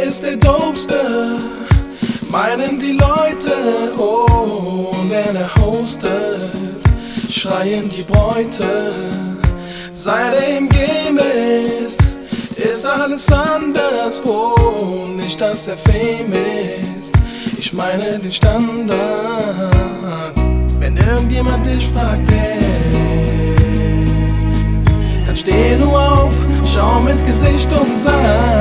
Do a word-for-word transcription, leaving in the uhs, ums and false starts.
ist der Dopeste, meinen die Leute. Oh, und wenn er hostet, schreien die Bräute. Seit er im Game ist, ist alles anders. Oh, nicht dass er Fame ist, ich meine den Standard. Wenn irgendjemand dich fragt, wer ist, dann steh nur auf, schau ihm ins Gesicht und sag: